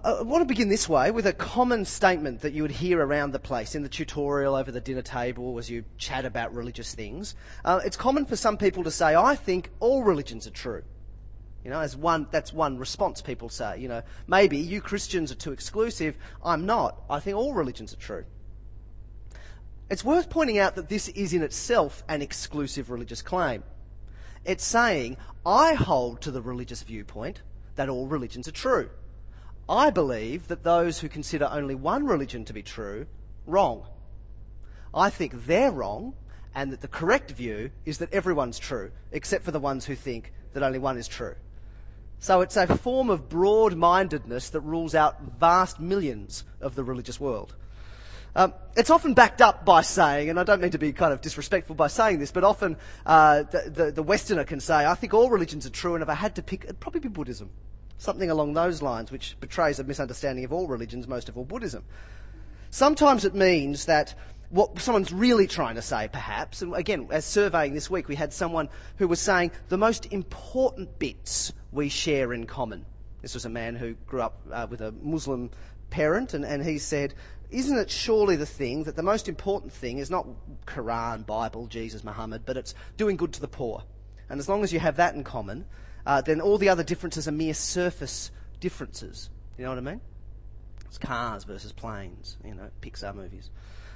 I want to begin this way with a common statement that you would hear around the place in the tutorial, over the dinner table, as you chat about religious things. It's common for some people to say, I think all religions are true. That's one response people say. Maybe you Christians are too exclusive. I'm not. I think all religions are true. It's worth pointing out that this is in itself an exclusive religious claim. It's saying, I hold to the religious viewpoint that all religions are true. I believe that those who consider only one religion to be true, wrong. I think they're wrong, and that the correct view is that everyone's true, except for the ones who think that only one is true. So it's a form of broad-mindedness that rules out vast millions of the religious world. It's often backed up by saying, and I don't mean to be kind of disrespectful by saying this, but often the Westerner can say, I think all religions are true, and if I had to pick, it'd probably be Buddhism. Something along those lines, which betrays a misunderstanding of all religions, most of all Buddhism. Sometimes it means that what someone's really trying to say, perhaps, and again, as surveying this week, we had someone who was saying the most important bits we share in common. This was a man who grew up with a Muslim parent, and he said, isn't it surely the thing that the most important thing is not Quran, Bible, Jesus, Muhammad, but it's doing good to the poor. And as long as you have that in common, then all the other differences are mere surface differences. You know what I mean? It's cars versus planes, Pixar movies.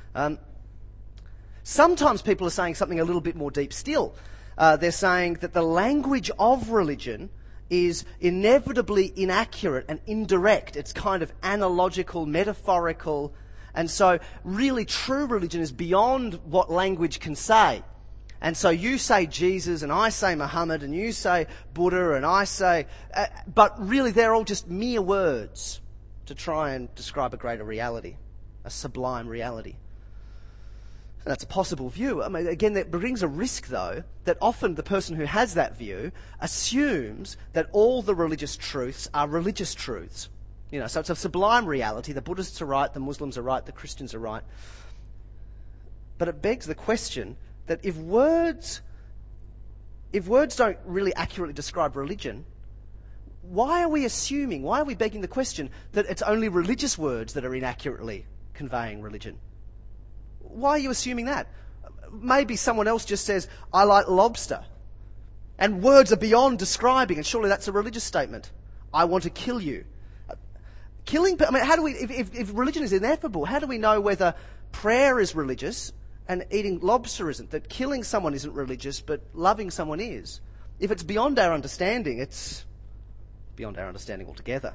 Sometimes people are saying something a little bit more deep still. They're saying that the language of religion is inevitably inaccurate and indirect. It's kind of analogical, metaphorical, and so really true religion is beyond what language can say. And so you say Jesus, and I say Muhammad, and you say Buddha, and I say... but really they're all just mere words to try and describe a greater reality, a sublime reality. And that's a possible view. I mean, again, that brings a risk, though, that often the person who has that view assumes that all the religious truths are religious truths. So it's a sublime reality. The Buddhists are right, the Muslims are right, the Christians are right. But it begs the question that if words don't really accurately describe religion, why are we begging the question that it's only religious words that are inaccurately conveying religion? Why are you assuming that? Maybe someone else just says, I like lobster. And words are beyond describing, and surely that's a religious statement. I want to kill you. How do we, if religion is ineffable, how do we know whether prayer is religious and eating lobster isn't? That killing someone isn't religious, but loving someone is? If it's beyond our understanding, it's beyond our understanding altogether.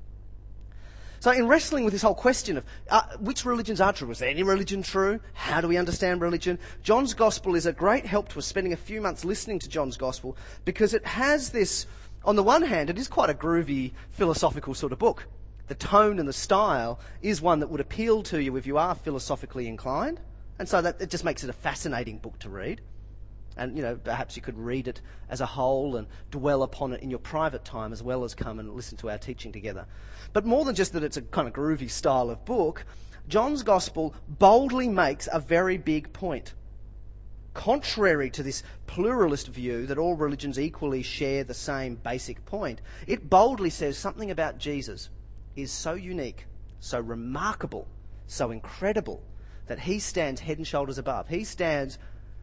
So in wrestling with this whole question of which religions are true, is there any religion true? How do we understand religion? John's Gospel is a great help to us, spending a few months listening to John's Gospel, because it has this, on the one hand, it is quite a groovy philosophical sort of book. The tone and the style is one that would appeal to you if you are philosophically inclined, and so that it just makes it a fascinating book to read. And, perhaps you could read it as a whole and dwell upon it in your private time as well as come and listen to our teaching together. But more than just that it's a kind of groovy style of book, John's Gospel boldly makes a very big point. Contrary to this pluralist view that all religions equally share the same basic point, it boldly says something about Jesus is so unique, so remarkable, so incredible, that he stands head and shoulders above. He stands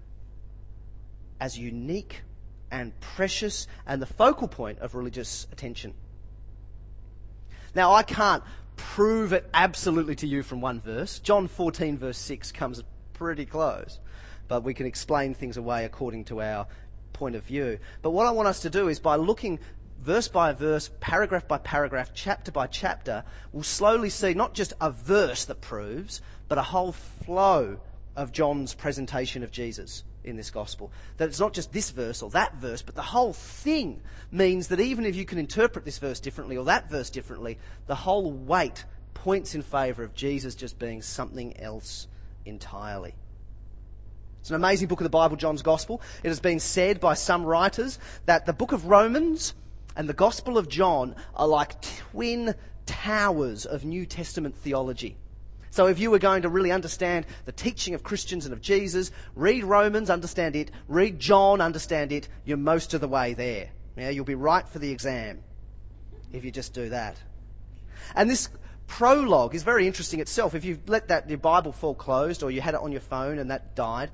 as unique and precious and the focal point of religious attention. Now, I can't prove it absolutely to you from one verse. John 14 verse 6 comes pretty close, but we can explain things away according to our point of view. But what I want us to do is, by looking verse by verse, paragraph by paragraph, chapter by chapter, we'll slowly see not just a verse that proves, but a whole flow of John's presentation of Jesus in this gospel. That it's not just this verse or that verse, but the whole thing means that even if you can interpret this verse differently or that verse differently, the whole weight points in favour of Jesus just being something else entirely. It's an amazing book of the Bible, John's Gospel. It has been said by some writers that the book of Romans and the Gospel of John are like twin towers of New Testament theology. So if you were going to really understand the teaching of Christians and of Jesus, read Romans, understand it. Read John, understand it. You're most of the way there. You'll be right for the exam if you just do that. And this prologue is very interesting itself. If you let your Bible fall closed, or you had it on your phone and that died,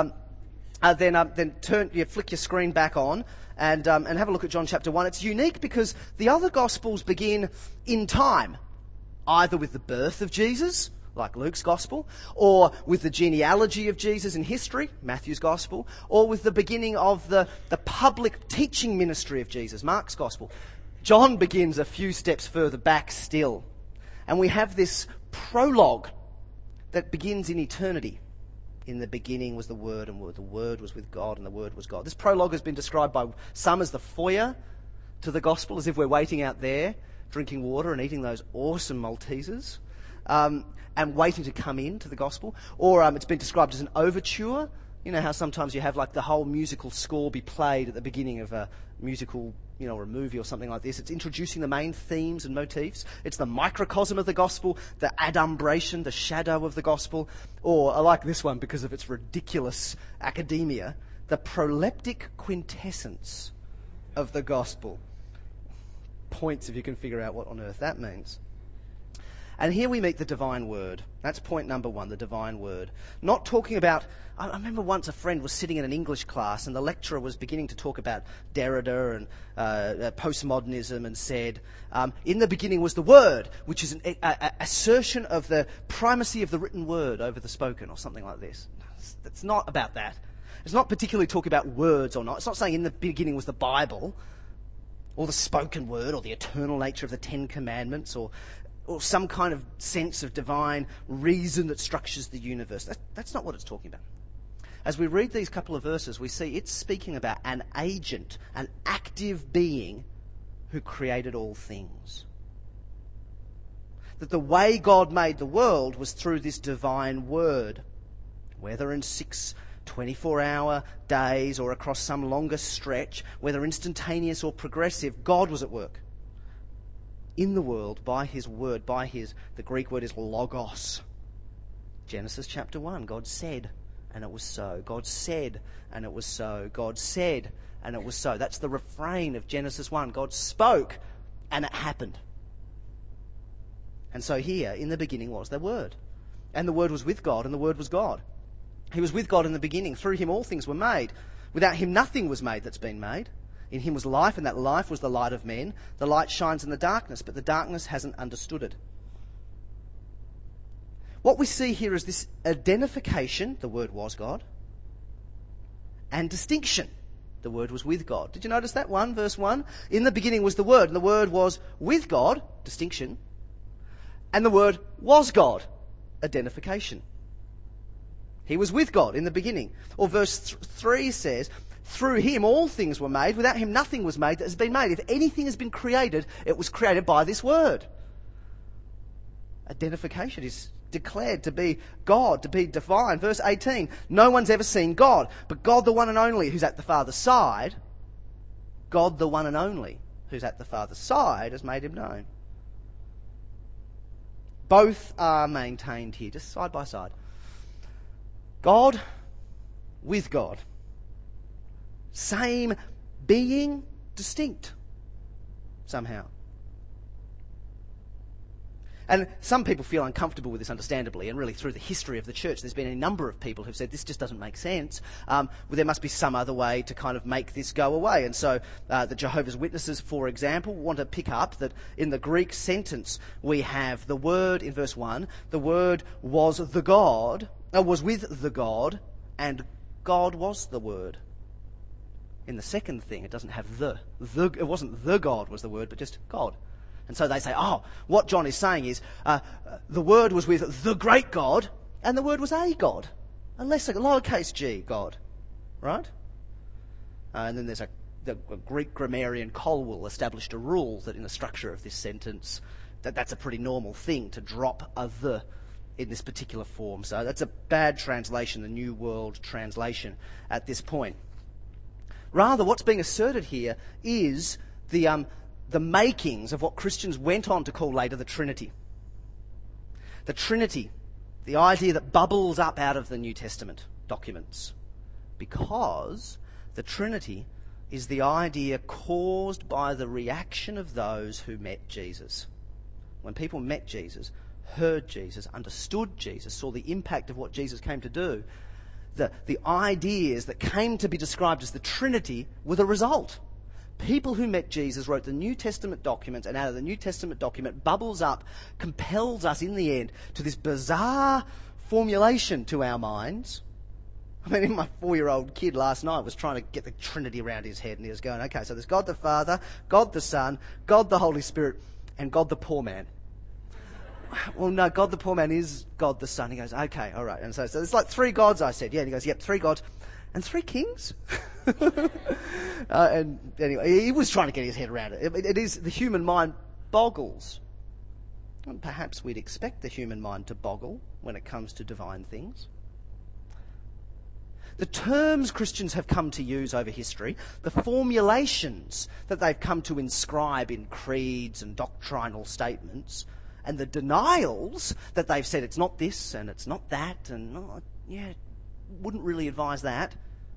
then flick your screen back on and have a look at John chapter 1. It's unique because the other Gospels begin in time, either with the birth of Jesus, like Luke's Gospel, or with the genealogy of Jesus in history, Matthew's Gospel, or with the beginning of the public teaching ministry of Jesus, Mark's Gospel. John begins a few steps further back still. And we have this prologue that begins in eternity. In the beginning was the Word, and the Word was with God, and the Word was God. This prologue has been described by some as the foyer to the Gospel, as if we're waiting out there, drinking water and eating those awesome Maltesers, and waiting to come into the Gospel. Or it's been described as an overture. You know how sometimes you have like the whole musical score be played at the beginning of a musical, or a movie or something like this. It's introducing the main themes and motifs. It's the microcosm of the Gospel, the adumbration, the shadow of the Gospel. Or, I like this one because of its ridiculous academia, the proleptic quintessence of the Gospel. Points if you can figure out what on earth that means. And here we meet the divine word. That's point number one, the divine word. Not talking about... I remember once a friend was sitting in an English class and the lecturer was beginning to talk about Derrida and postmodernism, and said, in the beginning was the word, which is an assertion of the primacy of the written word over the spoken, or something like this. It's not about that. It's not particularly talking about words or not. It's not saying in the beginning was the Bible, or the spoken word, or the eternal nature of the Ten Commandments, or some kind of sense of divine reason that structures the universe. That's not what it's talking about. As we read these couple of verses, we see it's speaking about an agent, an active being who created all things. That the way God made the world was through this divine word. Whether in 6 24-hour days or across some longer stretch, whether instantaneous or progressive, God was at work in the world by his word, the Greek word is logos. Genesis chapter 1, God said, and it was so. God said, and it was so. God said, and it was so. That's the refrain of Genesis 1. God spoke, and it happened. And so here, in the beginning was the Word. And the Word was with God, and the Word was God. He was with God in the beginning. Through him all things were made. Without him nothing was made that's been made. In him was life, and that life was the light of men. The light shines in the darkness, but the darkness hasn't understood it. What we see here is this identification, the Word was God, and distinction, the Word was with God. Did you notice that? Verse 1. In the beginning was the Word, and the Word was with God, distinction, and the Word was God, identification. He was with God in the beginning. Or verse 3 says, through him all things were made. Without him nothing was made that has been made. If anything has been created, it was created by this word. Identification is declared to be God, to be divine. Verse 18, no one's ever seen God, but God the one and only who's at the Father's side, God the one and only who's at the Father's side has made him known. Both are maintained here, just side by side. God with God. Same being, distinct somehow. And some people feel uncomfortable with this, understandably, and really through the history of the church there's been a number of people who've said this just doesn't make sense. Well, there must be some other way to kind of make this go away. And so the Jehovah's Witnesses, for example, want to pick up that in the Greek sentence we have the word in verse 1, the word was with the God, and God was the word. In the second thing, it doesn't have it wasn't the God was the word, but just God. And so they say, what John is saying is, the Word was with the great God, and the Word was a God. A lowercase g God. Right? And then there's the Greek grammarian Colwell established a rule that in the structure of this sentence, that's a pretty normal thing to drop a the in this particular form. So that's a bad translation, the New World Translation at this point. Rather, what's being asserted here is the makings of what Christians went on to call later the Trinity. The Trinity, the idea that bubbles up out of the New Testament documents. Because the Trinity is the idea caused by the reaction of those who met Jesus. when people met Jesus, heard Jesus, understood Jesus, saw the impact of what Jesus came to do, the ideas that came to be described as the Trinity were the result. People who met Jesus wrote the New Testament documents, and out of the New Testament document bubbles up, compels us in the end to this bizarre formulation to our minds. I mean, even my 4-year-old kid last night was trying to get the Trinity around his head, and he was going, okay, so there's God the Father, God the Son, God the Holy Spirit, and God the poor man. Well, no, God the poor man is God the Son. He goes, okay, all right. And so it's like 3 gods, I said. Yeah, and he goes, yep, 3 gods. And 3 kings? And anyway, he was trying to get his head around it. It is, the human mind boggles. And perhaps we'd expect the human mind to boggle when it comes to divine things. The terms Christians have come to use over history, the formulations that they've come to inscribe in creeds and doctrinal statements, and the denials that they've said it's not this and it's not that, and wouldn't really advise that.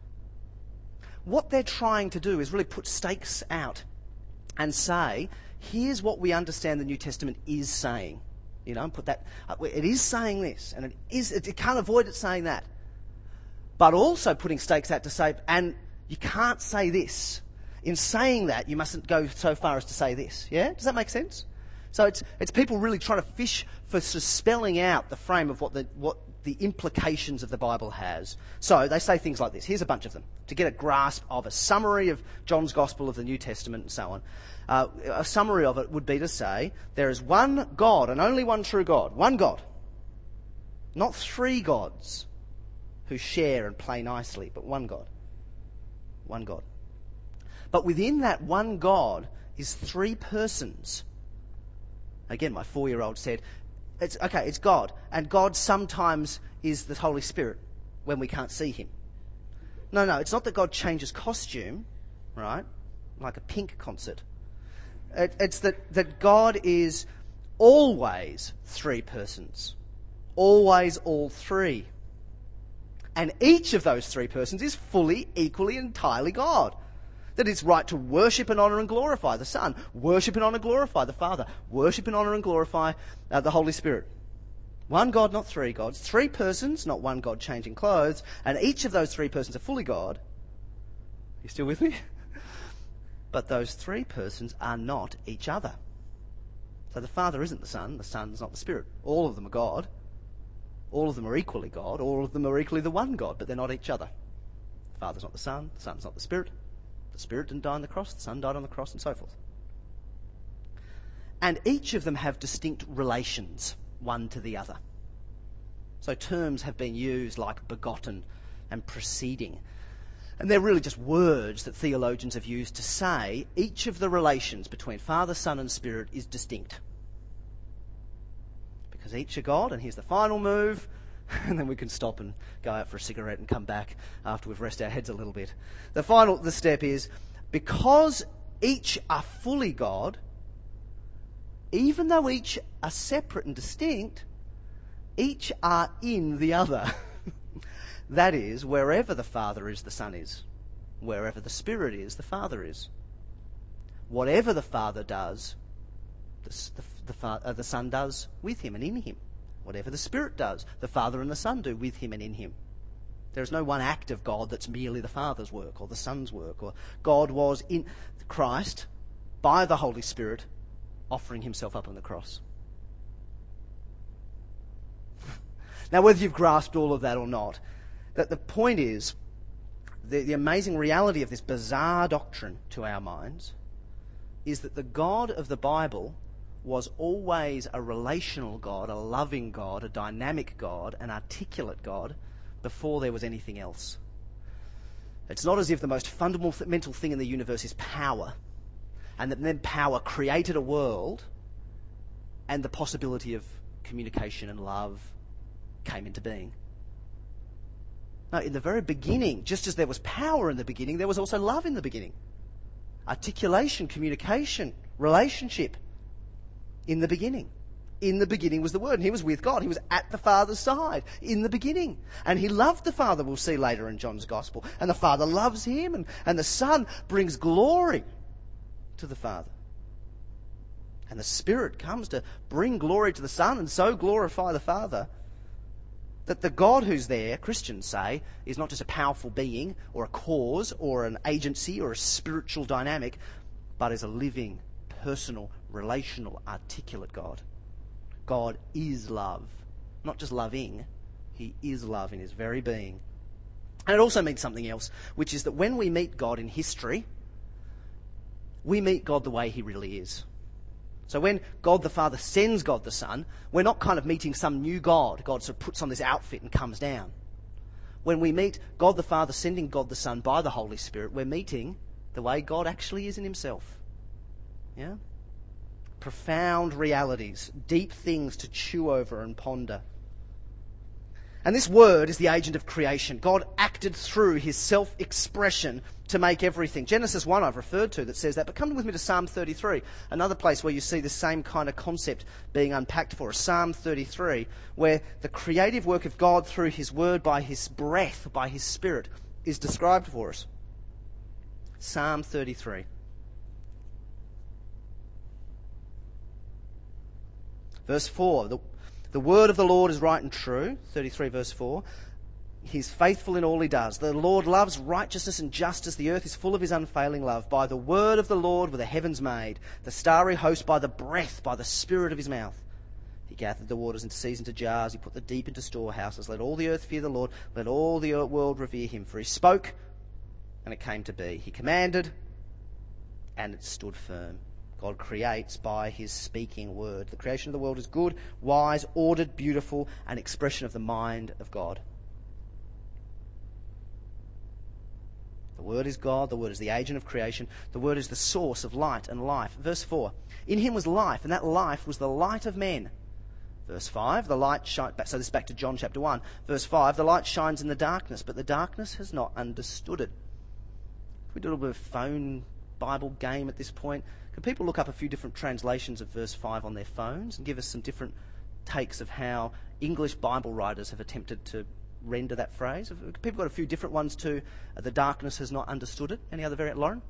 What they're trying to do is really put stakes out and say, here's what we understand the New Testament is saying. And put that, it is saying this, and it can't avoid it saying that. But also putting stakes out to say, and you can't say this. In saying that, you mustn't go so far as to say this. Yeah? Does that make sense? So it's people really trying to fish for sort of spelling out the frame of what the implications of the Bible has. So they say things like this. Here's a bunch of them. To get a grasp of a summary of John's Gospel of the New Testament and so on. A summary of it would be to say, there is one God and only one true God. One God. Not 3 gods who share and play nicely, but one God. One God. But within that one God is 3 persons. Again, my 4-year-old said, it's God. And God sometimes is the Holy Spirit when we can't see him. No, it's not that God changes costume, right? Like a Pink concert. It's that God is always 3 persons. Always all 3. And each of those 3 persons is fully, equally, entirely God. That it's right to worship and honour and glorify the Son, worship and honour and glorify the Father, worship and honour and glorify the Holy Spirit. One God, not 3 gods. 3 persons, not one God changing clothes, and each of those 3 persons are fully God. You still with me? But those 3 persons are not each other. So the Father isn't the Son's not the Spirit. All of them are God. All of them are equally God. All of them are equally the one God, but they're not each other. The Father's not the Son's not the Spirit. The Spirit didn't die on the cross, the Son died on the cross, and so forth. And each of them have distinct relations, one to the other. So terms have been used like begotten and proceeding. And they're really just words that theologians have used to say each of the relations between Father, Son and Spirit is distinct. Because each are God, and here's the final move, and then we can stop and go out for a cigarette and come back after we've rested our heads a little bit. The step is, because each are fully God, even though each are separate and distinct, each are in the other. That is, wherever the Father is, the Son is. Wherever the Spirit is, the Father is. Whatever the Father does, the Son does with him and in him. Whatever the Spirit does, the Father and the Son do with him and in him. There is no one act of God that's merely the Father's work or the Son's work. Or God was in Christ, by the Holy Spirit, offering himself up on the cross. Now, whether you've grasped all of that or not, that the point is, the amazing reality of this bizarre doctrine to our minds is that the God of the Bible was always a relational God, a loving God, a dynamic God, an articulate God, before there was anything else. It's not as if the most fundamental thing in the universe is power, and that then power created a world, and the possibility of communication and love came into being. No, in the very beginning, just as there was power in the beginning, there was also love in the beginning. Articulation, communication, relationship. In the beginning. In the beginning was the Word, and he was with God. He was at the Father's side in the beginning. And he loved the Father, we'll see later in John's Gospel. And the Father loves him, and the Son brings glory to the Father. And the Spirit comes to bring glory to the Son and so glorify the Father. That the God who's there, Christians say, is not just a powerful being or a cause or an agency or a spiritual dynamic, but is a living, personal, relational, articulate God. God is love. Not just loving, he is love in his very being. And it also means something else, which is that when we meet God in history, we meet God the way he really is. So when God the Father sends God the Son, we're not kind of meeting some new God. God sort of puts on this outfit and comes down. When we meet God the Father sending God the Son by the Holy Spirit, we're meeting the way God actually is in himself. Yeah? Profound realities, deep things to chew over and ponder. And this word is the agent of creation. God acted through his self-expression to make everything. Genesis 1 I've referred to that says that, but come with me to Psalm 33, another place where you see the same kind of concept being unpacked for us. Psalm 33, where the creative work of God through his word, by his breath, by his Spirit, is described for us. Psalm 33. Verse 4, the word of the Lord is right and true. 33 verse 4. He's faithful in all he does. The Lord loves righteousness and justice. The earth is full of his unfailing love. By the word of the Lord were the heavens made, the starry host by the breath, by the spirit of his mouth. He gathered the waters into seas, into jars. He put the deep into storehouses. Let all the earth fear the Lord. Let all the world revere him. For he spoke, and it came to be. He commanded, and it stood firm. God creates by his speaking word. The creation of the world is good, wise, ordered, beautiful, an expression of the mind of God. The word is God. The word is the agent of creation. The word is the source of light and life. Verse 4, in him was life, and that life was the light of men. Verse 5, the light shines... So this is back to John chapter 1. Verse 5, the light shines in the darkness, but the darkness has not understood it. We do a little bit of phone Bible game at this point. Could people look up a few different translations of verse 5 on their phones and give us some different takes of how English Bible writers have attempted to render that phrase? Have people got a few different ones too? The darkness has not understood it. Any other variant? Lauren?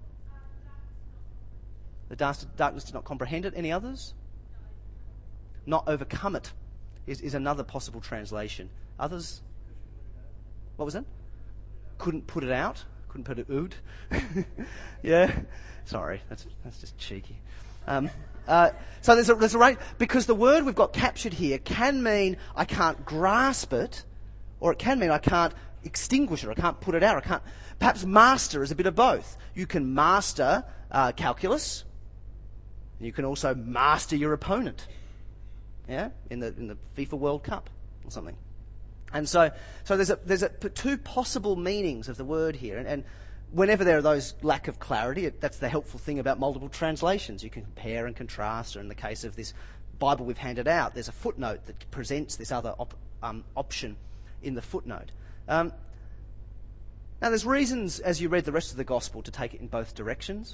The darkness did not comprehend it. Any others? Not overcome it is another possible translation. Others? What was it? Couldn't put it out. Couldn't put it out. Yeah. Sorry, that's just cheeky. So there's a right, because the word we've got captured here can mean I can't grasp it, or it can mean I can't extinguish it, I can't put it out, I can't. Perhaps master is a bit of both. You can master calculus, and you can also master your opponent. Yeah, in the FIFA World Cup or something. And so there's two possible meanings of the word here, and whenever there are those lack of clarity, that's the helpful thing about multiple translations. You can compare and contrast, or in the case of this Bible we've handed out, there's a footnote that presents this other option in the footnote. Now there's reasons, as you read the rest of the Gospel, to take it in both directions.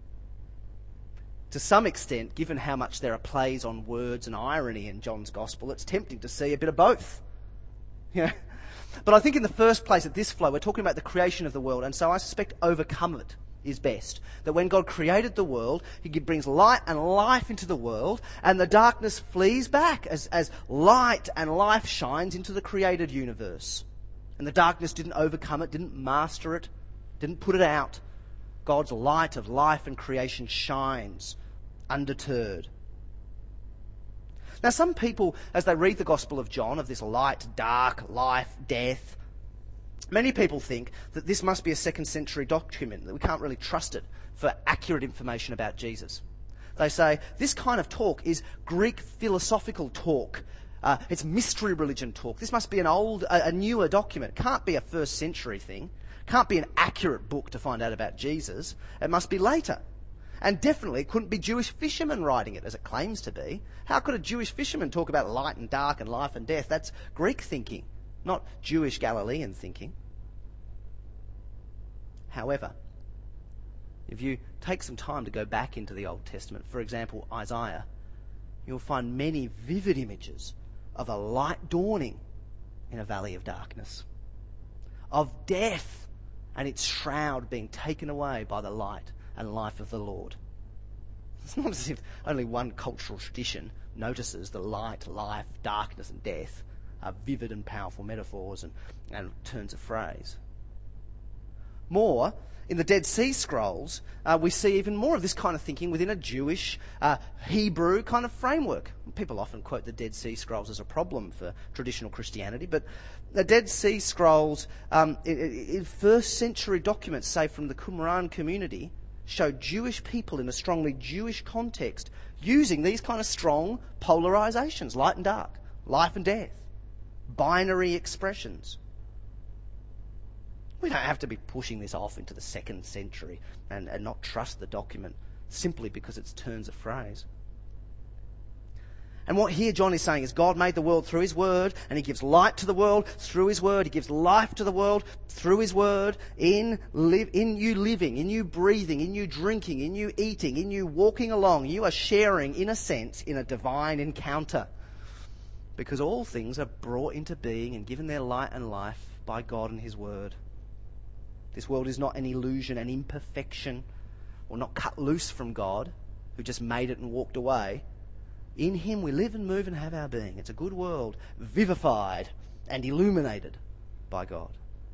To some extent, given how much there are plays on words and irony in John's Gospel, it's tempting to see a bit of both. Yeah. But I think in the first place, at this flow, we're talking about the creation of the world, and so I suspect overcome it is best. That when God created the world, he brings light and life into the world, and the darkness flees back as light and life shines into the created universe. And the darkness didn't overcome it, didn't master it, didn't put it out. God's light of life and creation shines undeterred. Now, some people, as they read the Gospel of John, of this light, dark, life, death, many people think that this must be a second century document, that we can't really trust it for accurate information about Jesus. They say, this kind of talk is Greek philosophical talk. It's mystery religion talk. This must be a newer document. It can't be a first century thing. It can't be an accurate book to find out about Jesus. It must be later. And definitely it couldn't be Jewish fishermen writing it, as it claims to be. How could a Jewish fisherman talk about light and dark and life and death? That's Greek thinking, not Jewish Galilean thinking. However, if you take some time to go back into the Old Testament, for example, Isaiah, you'll find many vivid images of a light dawning in a valley of darkness, of death and its shroud being taken away by the light and life of the Lord. It's not as if only one cultural tradition notices the light, life, darkness and death are vivid and powerful metaphors and turns of phrase. More, in the Dead Sea Scrolls, we see even more of this kind of thinking within a Jewish, Hebrew kind of framework. People often quote the Dead Sea Scrolls as a problem for traditional Christianity, but the Dead Sea Scrolls, in first century documents, say from the Qumran community, show Jewish people in a strongly Jewish context using these kind of strong polarizations, light and dark, life and death, binary expressions. We don't have to be pushing this off into the 2nd century and not trust the document simply because it's turns of phrase. And what here John is saying is God made the world through his word, and he gives light to the world through his word. He gives life to the world through his word, in you living, in you breathing, in you drinking, in you eating, in you walking along. You are sharing, in a sense, in a divine encounter. Because all things are brought into being and given their light and life by God and his word. This world is not an illusion, an imperfection, or not cut loose from God, who just made it and walked away. In him we live and move and have our being. It's a good world, vivified and illuminated by God.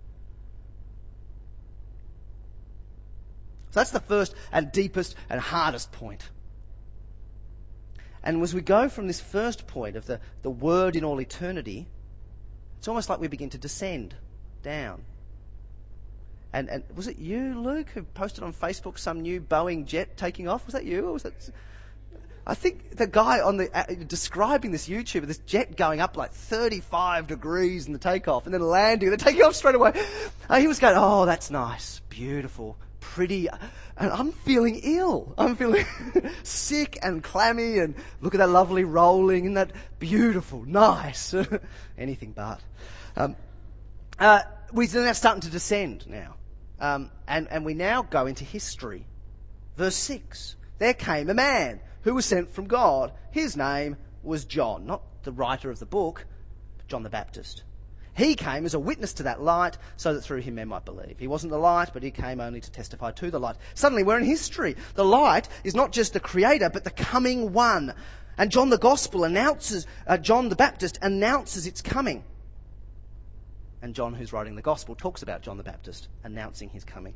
So that's the first and deepest and hardest point. And as we go from this first point of the Word in all eternity, it's almost like we begin to descend down. And was it you, Luke, who posted on Facebook some new Boeing jet taking off? Was that you? Or was that... I think the guy on the describing this YouTuber, this jet going up like 35 degrees in the takeoff and then landing and then taking off straight away. He was going, oh, that's nice, beautiful, pretty. And I'm feeling ill. I'm feeling sick and clammy, and look at that lovely rolling and that beautiful, nice. Anything but. We're now starting to descend now. And we now go into history. Verse 6. There came a man who was sent from God. His name was John, not the writer of the book, but John the Baptist. He came as a witness to that light, so that through him men might believe. He wasn't the light, but he came only to testify to the light. Suddenly we're in history. The light is not just the creator, but the coming one. And John the John the Baptist announces its coming. And John, who's writing the gospel, talks about John the Baptist announcing his coming.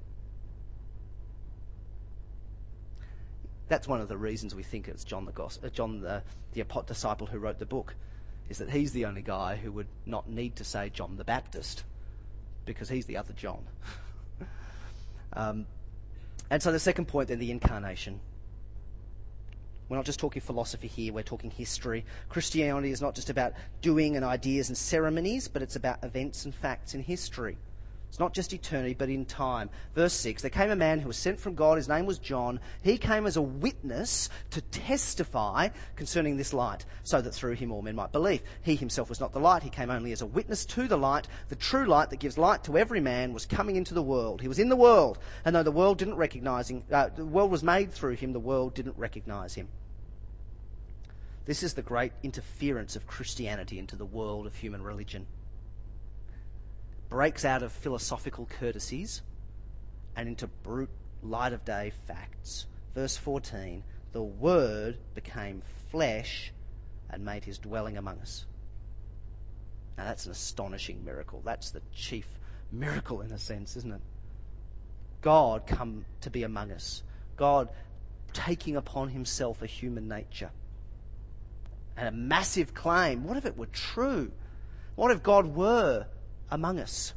That's one of the reasons we think it's John the disciple who wrote the book, is that he's the only guy who would not need to say John the Baptist, because he's the other John. And so the second point then, the incarnation. We're not just talking philosophy here, we're talking history. Christianity is not just about doing and ideas and ceremonies, but it's about events and facts in history. It's not just eternity, but in time. Verse 6, there came a man who was sent from God. His name was John. He came as a witness to testify concerning this light, so that through him all men might believe. He himself was not the light. He came only as a witness to the light. The true light that gives light to every man was coming into the world. He was in the world, and though the world didn't recognize him, the world was made through him, the world didn't recognize him. This is the great interference of Christianity into the world of human religion. Breaks out of philosophical courtesies and into brute light of day facts. Verse 14, the Word became flesh and made his dwelling among us. Now that's an astonishing miracle. That's the chief miracle in a sense, isn't it? God come to be among us. God taking upon himself a human nature. And a massive claim. What if it were true? What if God were among us?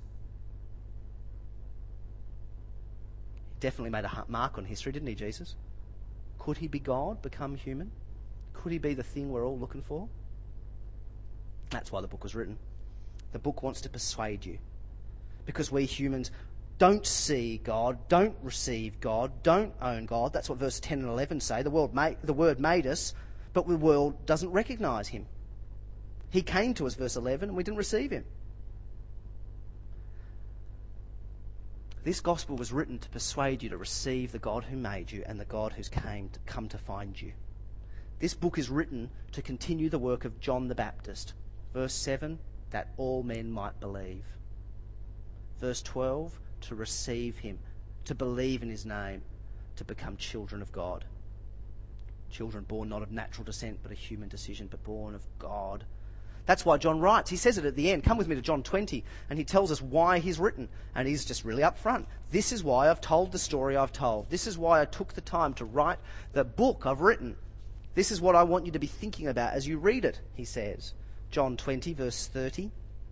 He definitely made a mark on history, didn't he, Jesus? Could he be God, become human? Could he be the thing we're all looking for? That's why the book was written. The book wants to persuade you. Because we humans don't see God, don't receive God, don't own God. That's what verse 10 and 11 say. The Word made us, but the world doesn't recognise him. He came to us, verse 11, and we didn't receive him. This gospel was written to persuade you to receive the God who made you and the God who's come to find you. This book is written to continue the work of John the Baptist. Verse 7, that all men might believe. Verse 12, to receive him, to believe in his name, to become children of God. Children born not of natural descent, but a human decision, but born of God. That's why John writes. He says it at the end. Come with me to John 20, and he tells us why he's written. And he's just really upfront. This is why I've told the story I've told. This is why I took the time to write the book I've written. This is what I want you to be thinking about as you read it, he says. John 20, verse 30.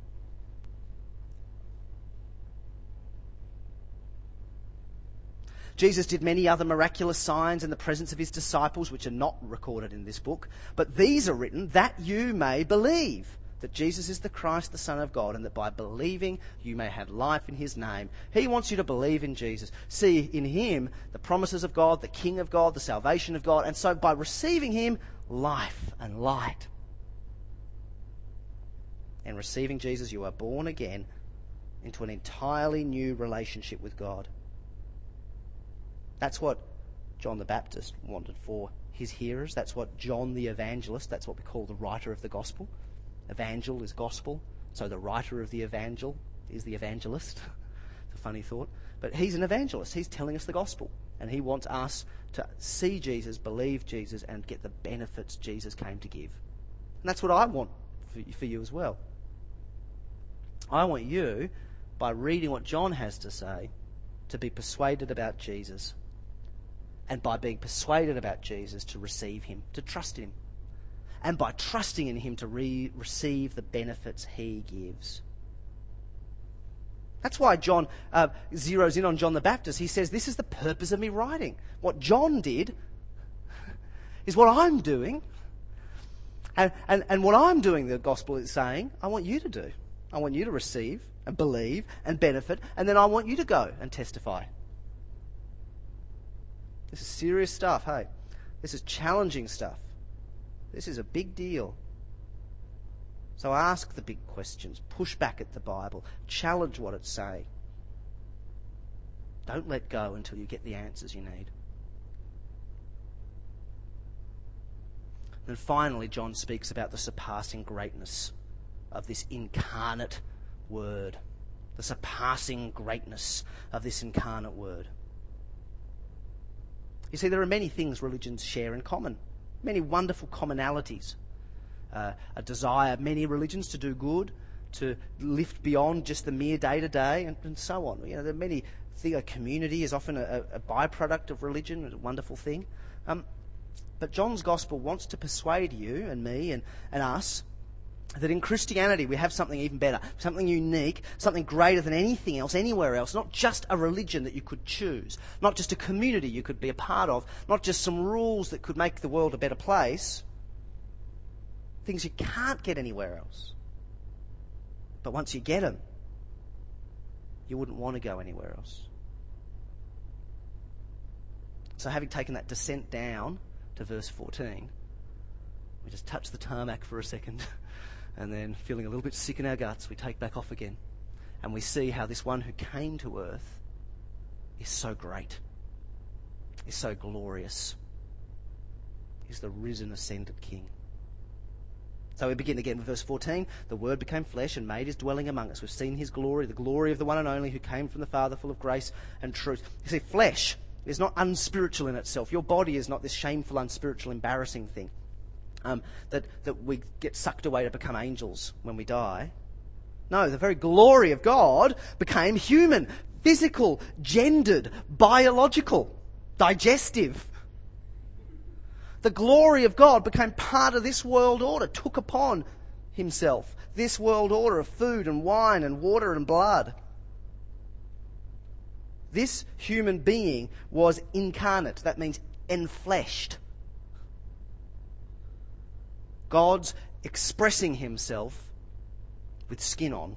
Jesus did many other miraculous signs in the presence of his disciples, which are not recorded in this book. But these are written that you may believe that Jesus is the Christ, the Son of God, and that by believing you may have life in his name. He wants you to believe in Jesus. See in him the promises of God, the King of God, the salvation of God. And so by receiving him, life and light. And receiving Jesus, you are born again into an entirely new relationship with God. That's what John the Baptist wanted for his hearers. That's what John the Evangelist, that's what we call the writer of the gospel. Evangel is gospel, so the writer of the evangel is the evangelist. It's a funny thought. But he's an evangelist. He's telling us the gospel. And he wants us to see Jesus, believe Jesus, and get the benefits Jesus came to give. And that's what I want for you as well. I want you, by reading what John has to say, to be persuaded about Jesus. And by being persuaded about Jesus, to receive him, to trust him. And by trusting in him, to receive the benefits he gives. That's why John zeroes in on John the Baptist. He says, this is the purpose of me writing. What John did is what I'm doing. And what I'm doing, the gospel is saying, I want you to do. I want you to receive and believe and benefit, and then I want you to go and testify. This is serious stuff, hey? This is challenging stuff. This is a big deal. So ask the big questions. Push back at the Bible. Challenge what it's saying. Don't let go until you get the answers you need. And finally, John speaks about the surpassing greatness of this incarnate Word. The surpassing greatness of this incarnate Word. You see, there are many things religions share in common. Many wonderful commonalities. A desire, many religions, to do good, to lift beyond just the mere day-to-day, and so on. You know, there are many things. A community is often a byproduct of religion, a wonderful thing. But John's Gospel wants to persuade you and me and us that in Christianity we have something even better, something unique, something greater than anything else, anywhere else. Not just a religion that you could choose, not just a community you could be a part of, not just some rules that could make the world a better place. Things you can't get anywhere else. But once you get them, you wouldn't want to go anywhere else. So having taken that descent down to verse 14, we just touch the tarmac for a second. And then, feeling a little bit sick in our guts, we take back off again. And we see how this one who came to earth is so great, is so glorious, is the risen, ascended King. So we begin again with verse 14. The Word became flesh and made his dwelling among us. We've seen his glory, the glory of the one and only who came from the Father, full of grace and truth. You see, flesh is not unspiritual in itself. Your body is not this shameful, unspiritual, embarrassing thing. That we get sucked away to become angels when we die. No, the very glory of God became human, physical, gendered, biological, digestive. The glory of God became part of this world order, took upon himself this world order of food and wine and water and blood. This human being was incarnate. That means enfleshed. God's expressing himself with skin on.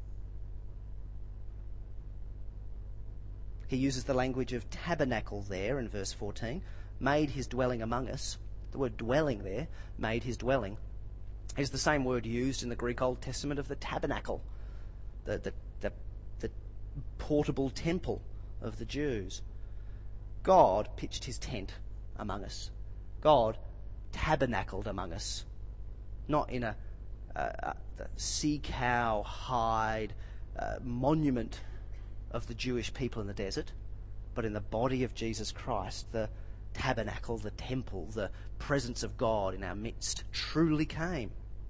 He uses the language of tabernacle there in verse 14. Made his dwelling among us. The word dwelling there, made his dwelling, is the same word used in the Greek Old Testament of the tabernacle, the portable temple of the Jews. God pitched his tent among us. God tabernacled among us. Not in a sea cow hide monument of the Jewish people in the desert, but in the body of Jesus Christ, the tabernacle, the temple, the presence of God in our midst truly came.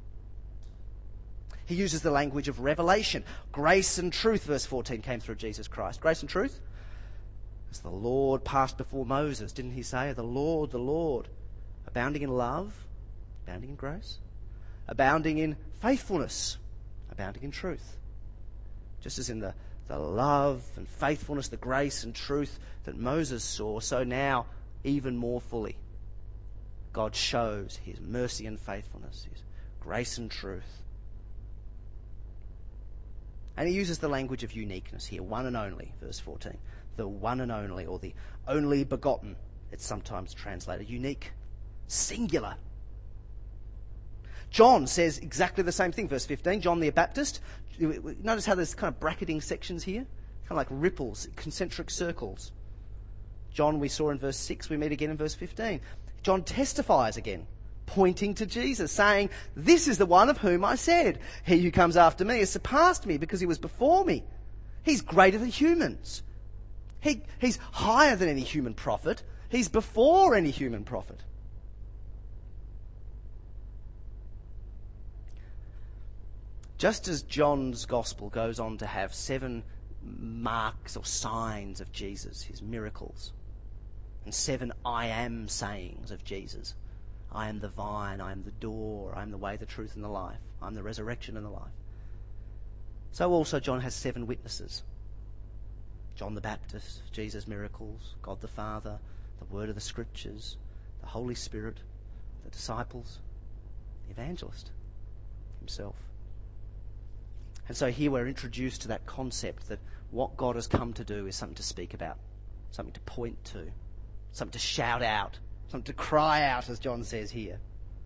He uses the language of revelation. Grace and truth, verse 14, came through Jesus Christ. Grace and truth? As the Lord passed before Moses, didn't he say, the Lord, abounding in love, abounding in grace, abounding in faithfulness, abounding in truth. Just as in the love and faithfulness, the grace and truth that Moses saw, so now even more fully God shows his mercy and faithfulness, his grace and truth. And he uses the language of uniqueness here, one and only, verse 14. The one and only, or the only begotten, it's sometimes translated. Unique, singular. John says exactly the same thing, verse 15. John the Baptist. Notice how there's kind of bracketing sections here? Kind of like ripples, concentric circles. John we saw in verse 6, we meet again in verse 15. John testifies again, pointing to Jesus, saying, this is the one of whom I said, he who comes after me has surpassed me because he was before me. He's greater than humans. He's higher than any human prophet. He's before any human prophet. Just as John's gospel goes on to have 7 marks or signs of Jesus, his miracles, and 7 I am sayings of Jesus. I am the vine, I am the door, I am the way, the truth and the life. I am the resurrection and the life. So also John has 7 witnesses. John the Baptist, Jesus' miracles, God the Father, the word of the Scriptures, the Holy Spirit, the disciples, the evangelist himself. And so here we're introduced to that concept that what God has come to do is something to speak about, something to point to, something to shout out, something to cry out, as John says here.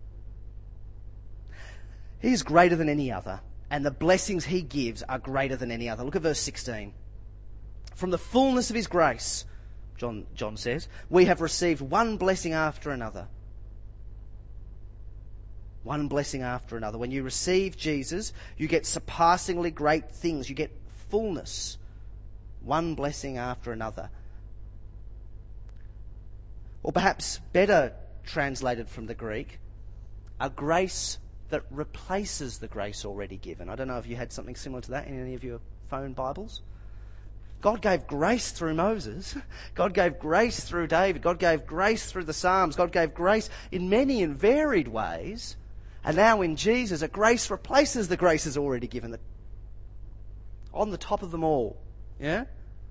He is greater than any other, and the blessings he gives are greater than any other. Look at verse 16. From the fullness of his grace, John says, we have received one blessing after another. One blessing after another. When you receive Jesus, you get surpassingly great things. You get fullness. One blessing after another. Or perhaps better translated from the Greek, a grace that replaces the grace already given. I don't know if you had something similar to that in any of your phone Bibles. God gave grace through Moses. God gave grace through David. God gave grace through the Psalms. God gave grace in many and varied ways. And now in Jesus, a grace replaces the graces already given. On the top of them all. Yeah?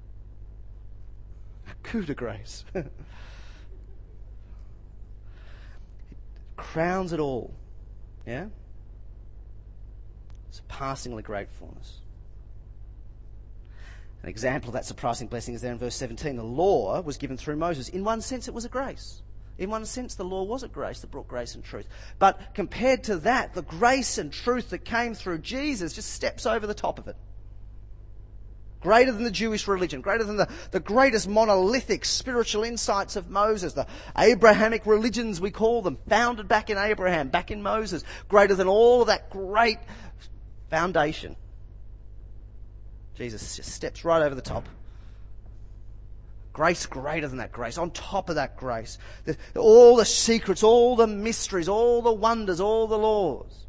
A coup de grace. It crowns it all. Yeah? Surpassingly great fullness. An example of that surpassing blessing is there in verse 17. The law was given through Moses. In one sense, it was a grace. In one sense, the law was a grace that brought grace and truth. But compared to that, the grace and truth that came through Jesus just steps over the top of it. Greater than the Jewish religion, greater than the greatest monolithic spiritual insights of Moses, the Abrahamic religions we call them, founded back in Abraham, back in Moses, greater than all of that great foundation. Jesus just steps right over the top. Grace greater than that grace, on top of that grace. All the secrets, all the mysteries, all the wonders, all the laws.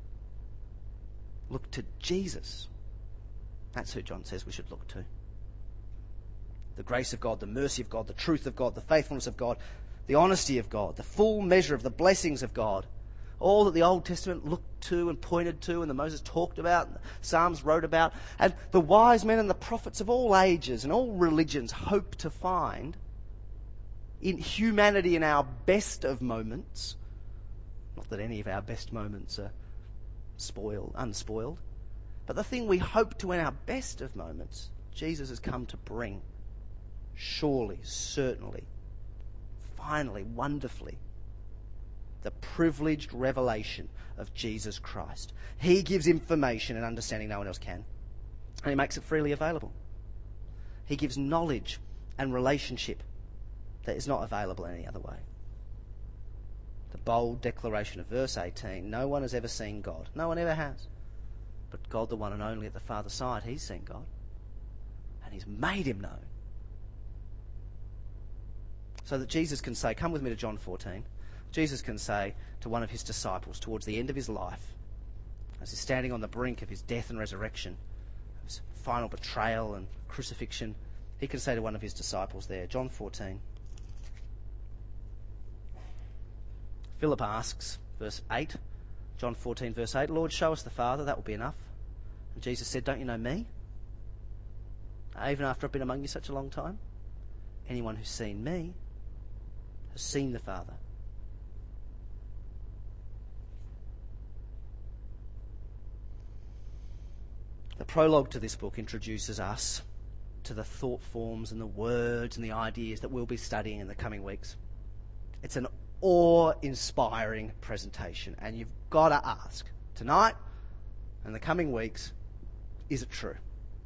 Look to Jesus. That's who John says we should look to. The grace of God, the mercy of God, the truth of God, the faithfulness of God, the honesty of God, the full measure of the blessings of God. All that the Old Testament looked to and pointed to and that Moses talked about and the Psalms wrote about. And the wise men and the prophets of all ages and all religions hope to find in humanity in our best of moments. Not that any of our best moments are unspoiled. But the thing we hope to in our best of moments, Jesus has come to bring. Surely, certainly, finally, wonderfully. The privileged revelation of Jesus Christ. He gives information and understanding no one else can. And he makes it freely available. He gives knowledge and relationship that is not available in any other way. The bold declaration of verse 18, no one has ever seen God. No one ever has. But God, the one and only at the Father's side, he's seen God. And he's made him known. So that Jesus can say, come with me to John 14. Jesus can say to one of his disciples towards the end of his life, as he's standing on the brink of his death and resurrection, his final betrayal and crucifixion, he can say to one of his disciples there, John 14. Philip asks, verse 8, John 14, verse 8, Lord, show us the Father, that will be enough. And Jesus said, don't you know me? Even after I've been among you such a long time? Anyone who's seen me has seen the Father. The prologue to this book introduces us to the thought forms and the words and the ideas that we'll be studying in the coming weeks. It's an awe-inspiring presentation, and you've got to ask, tonight and the coming weeks, is it true?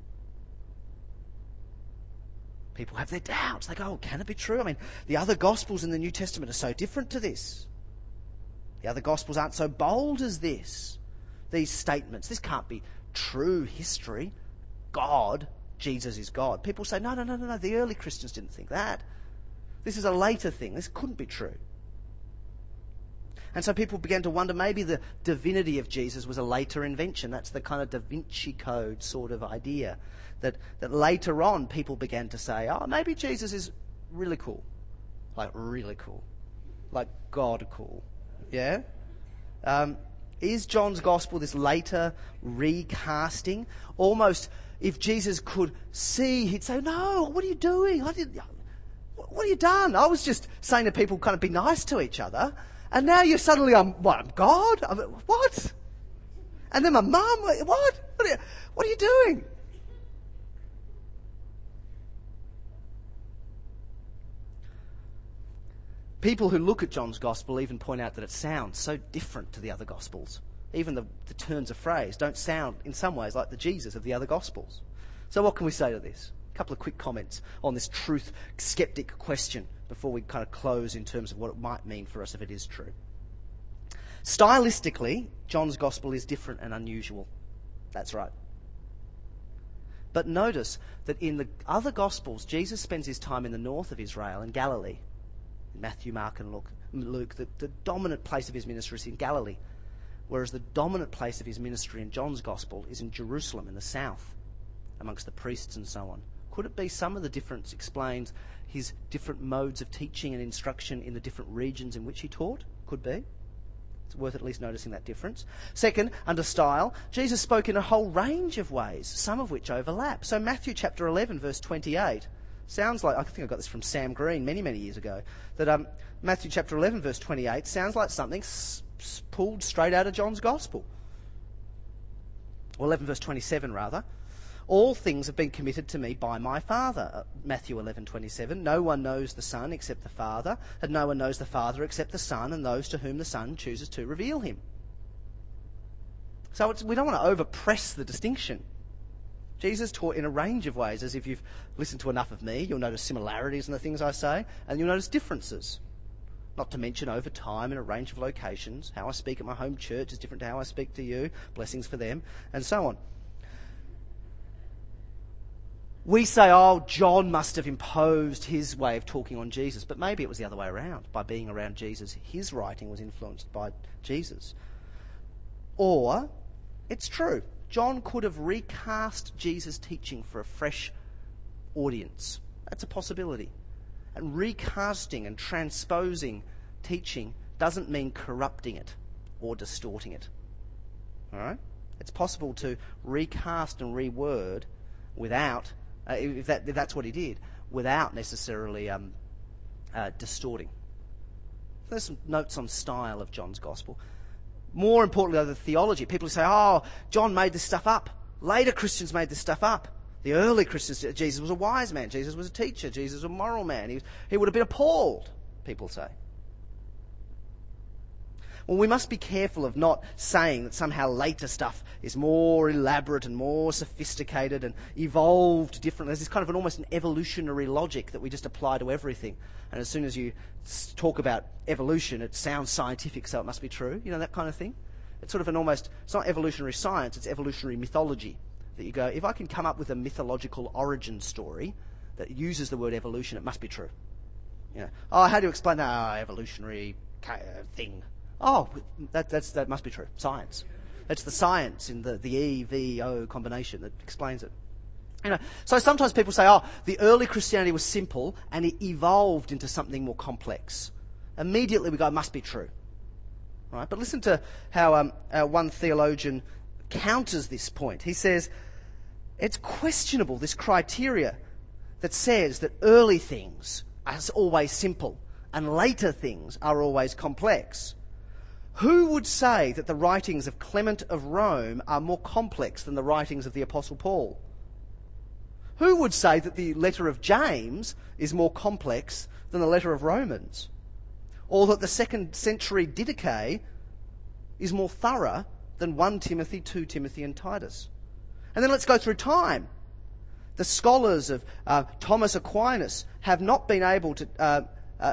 People have their doubts. They go, oh, can it be true? I mean, the other Gospels in the New Testament are so different to this. The other Gospels aren't so bold as this. These statements, this can't be true history. God, Jesus is God. People say, no, the early Christians didn't think that. This is a later thing. This couldn't be true. And so people began to wonder, maybe the divinity of Jesus was a later invention. That's the kind of Da Vinci Code sort of idea. That later on people began to say, oh, maybe Jesus is really cool. Like really cool. Like God cool. Yeah? Is John's Gospel this later recasting? Almost, if Jesus could see, he'd say, no, what are you doing? What have you done? I was just saying to people, kind of be nice to each other. And now you're suddenly, I'm God? What? And then my mum, what? What are you doing? People who look at John's Gospel even point out that it sounds so different to the other Gospels. Even the turns of phrase don't sound, in some ways, like the Jesus of the other Gospels. So what can we say to this? A couple of quick comments on this truth skeptic question before we kind of close in terms of what it might mean for us if it is true. Stylistically, John's Gospel is different and unusual. That's right. But notice that in the other Gospels, Jesus spends his time in the north of Israel, in Galilee. Matthew, Mark and Luke, the dominant place of his ministry is in Galilee, whereas the dominant place of his ministry in John's Gospel is in Jerusalem in the south, amongst the priests and so on. Could it be some of the difference explains his different modes of teaching and instruction in the different regions in which he taught? Could be. It's worth at least noticing that difference. Second, under style, Jesus spoke in a whole range of ways, some of which overlap. So Matthew chapter 11, verse 28, sounds like, I think I got this from Sam Green many, many years ago, that Matthew chapter 11, verse 28 sounds like something pulled straight out of John's Gospel. Or 11, verse 27, rather. All things have been committed to me by my Father. Matthew 11:27. No one knows the Son except the Father, and no one knows the Father except the Son, and those to whom the Son chooses to reveal him. So we don't want to overpress the distinction. Jesus taught in a range of ways, as if you've listened to enough of me, you'll notice similarities in the things I say, and you'll notice differences. Not to mention over time in a range of locations. How I speak at my home church is different to how I speak to you. Blessings for them, and so on. We say, oh, John must have imposed his way of talking on Jesus, but maybe it was the other way around. By being around Jesus, his writing was influenced by Jesus. Or, it's true, John could have recast Jesus' teaching for a fresh audience. That's a possibility. And recasting and transposing teaching doesn't mean corrupting it or distorting it. All right? It's possible to recast and reword without, if that's what he did, without necessarily distorting. There's some notes on style of John's Gospel. More importantly, the theology. People say, oh, John made this stuff up. Later Christians made this stuff up. The early Christians, Jesus was a wise man. Jesus was a teacher. Jesus was a moral man. He would have been appalled, people say. Well, we must be careful of not saying that somehow later stuff is more elaborate and more sophisticated and evolved differently. There's this kind of almost an evolutionary logic that we just apply to everything. And as soon as you talk about evolution, it sounds scientific, so it must be true. You know, that kind of thing. It's sort of it's not evolutionary science, it's evolutionary mythology. That you go, if I can come up with a mythological origin story that uses the word evolution, it must be true. How do you explain that? Evolutionary thing. Oh, that must be true. Science. It's the science in the E-V-O combination that explains it. So sometimes people say, the early Christianity was simple and it evolved into something more complex. Immediately we go, it must be true. Right? But listen to how one theologian counters this point. He says, it's questionable, this criteria that says that early things are always simple and later things are always complex. Who would say that the writings of Clement of Rome are more complex than the writings of the Apostle Paul? Who would say that the letter of James is more complex than the letter of Romans? Or that the 2nd century Didache is more thorough than 1 Timothy, 2 Timothy and Titus? And then let's go through time. The scholars of Thomas Aquinas have not been able to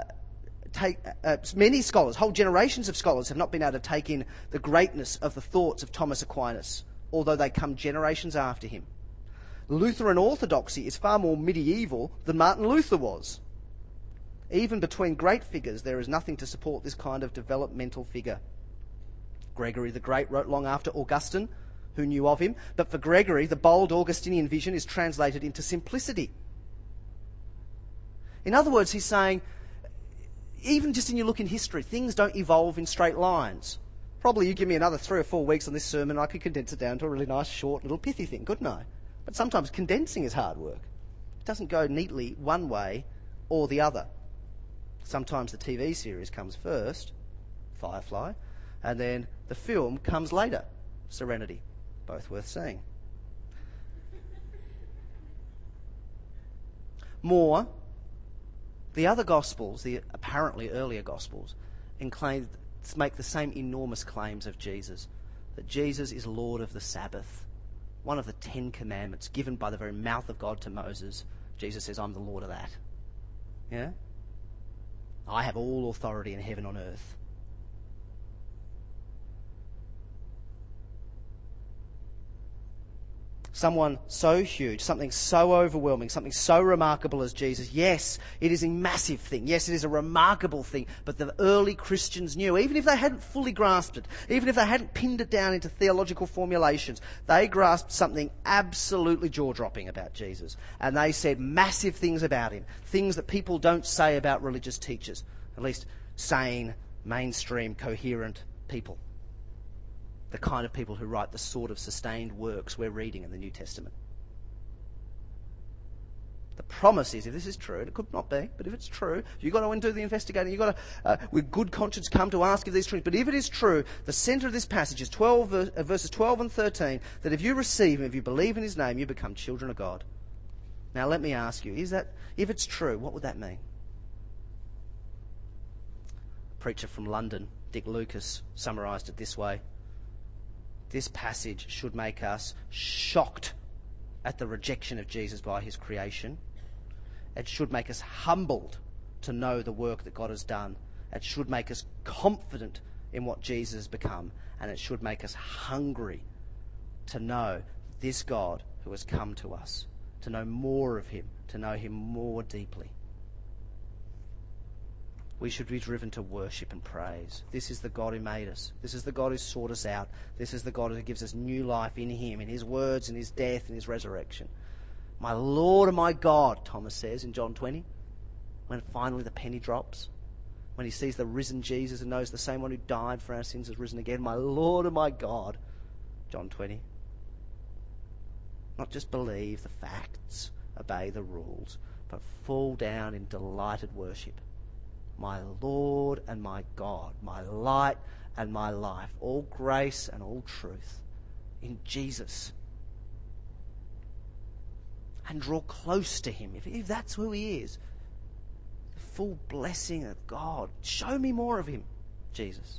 many scholars, whole generations of scholars have not been able to take in the greatness of the thoughts of Thomas Aquinas, although they come generations after him. Lutheran orthodoxy is far more medieval than Martin Luther was. Even between great figures, there is nothing to support this kind of developmental figure. Gregory the Great wrote long after Augustine, who knew of him, but for Gregory, the bold Augustinian vision is translated into simplicity. In other words, he's saying, even just in your look in history, things don't evolve in straight lines. Probably you give me another 3 or 4 weeks on this sermon, I could condense it down to a really nice, short, little pithy thing, couldn't I? But sometimes condensing is hard work. It doesn't go neatly one way or the other. Sometimes the TV series comes first, Firefly, and then the film comes later, Serenity. Both worth seeing. More, the other Gospels, the apparently earlier Gospels, make the same enormous claims of Jesus. That Jesus is Lord of the Sabbath. One of the 10 commandments given by the very mouth of God to Moses. Jesus says, I'm the Lord of that. Yeah? I have all authority in heaven and on earth. Someone so huge, something so overwhelming, something so remarkable as Jesus. Yes, it is a massive thing. Yes, it is a remarkable thing. But the early Christians knew, even if they hadn't fully grasped it, even if they hadn't pinned it down into theological formulations, they grasped something absolutely jaw-dropping about Jesus. And they said massive things about him, things that people don't say about religious teachers, at least sane, mainstream, coherent people. The kind of people who write the sort of sustained works we're reading in the New Testament. The promise is, if this is true, and it could not be, but if it's true, you've got to do the investigating, you've got to, with good conscience, come to ask if these truths. But if it is true, the centre of this passage is verses 12 and 13, that if you receive him, if you believe in his name, you become children of God. Now let me ask you, if it's true, what would that mean? A preacher from London, Dick Lucas, summarised it this way. This passage should make us shocked at the rejection of Jesus by his creation. It should make us humbled to know the work that God has done. It should make us confident in what Jesus has become. And it should make us hungry to know this God who has come to us, to know more of him, to know him more deeply. We should be driven to worship and praise. This is the God who made us. This is the God who sought us out. This is the God who gives us new life in him, in his words, in his death, in his resurrection. My Lord and my God, Thomas says in John 20, when finally the penny drops, when he sees the risen Jesus and knows the same one who died for our sins has risen again. My Lord and my God, John 20. Not just believe the facts, obey the rules, but fall down in delighted worship. My Lord and my God, my light and my life, all grace and all truth in Jesus. And draw close to him, if that's who he is. The full blessing of God. Show me more of him, Jesus.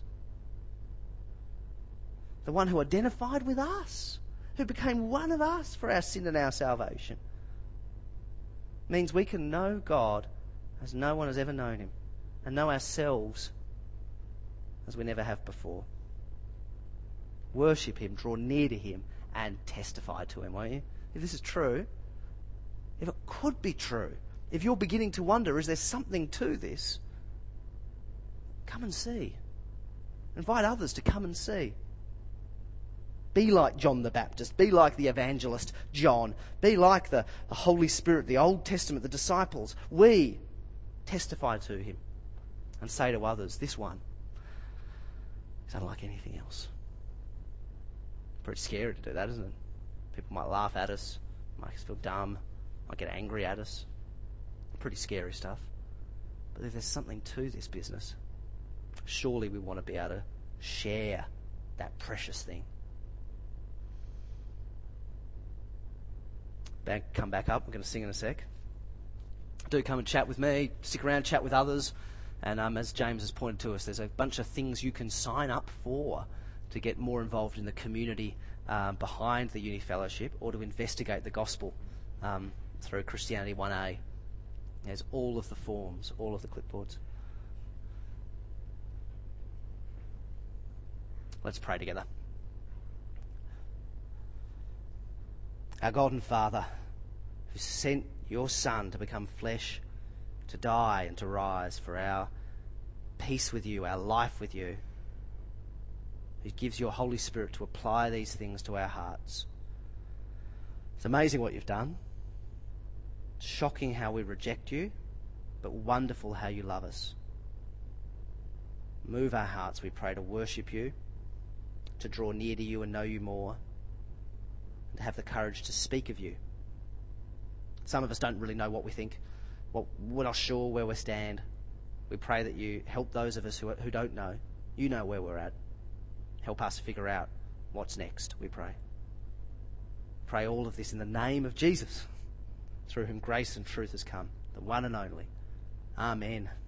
The one who identified with us, who became one of us for our sin and our salvation. Means we can know God as no one has ever known him. And know ourselves as we never have before. Worship him, draw near to him, and testify to him, won't you? If this is true, if it could be true, if you're beginning to wonder, is there something to this? Come and see. Invite others to come and see. Be like John the Baptist. Be like the evangelist John. Be like the Holy Spirit, the Old Testament, the disciples. We testify to him and say to others, this one is unlike anything else. Pretty scary to do that, isn't it? People might laugh at us, make us feel dumb, might get angry at us. Pretty scary stuff. But if there's something to this business, surely we want to be able to share that precious thing. Come back up. We're going to sing in a sec. Do come and chat with me. Stick around, chat with others. And as James has pointed to us, there's a bunch of things you can sign up for to get more involved in the community behind the Uni Fellowship, or to investigate the gospel through Christianity 1A. There's all of the forms, all of the clipboards. Let's pray together. Our God and Father, who sent your Son to become flesh, to die and to rise for our peace with you, our life with you, who gives your Holy Spirit to apply these things to our hearts. It's amazing what you've done. It's shocking how we reject you, but wonderful how you love us. Move our hearts, we pray, to worship you, to draw near to you and know you more, and to have the courage to speak of you. Some of us don't really know what we think. We're not sure where we stand. We pray that you help those of us who don't know. You know where we're at. Help us figure out what's next, we pray. Pray all of this in the name of Jesus, through whom grace and truth has come, the one and only. Amen.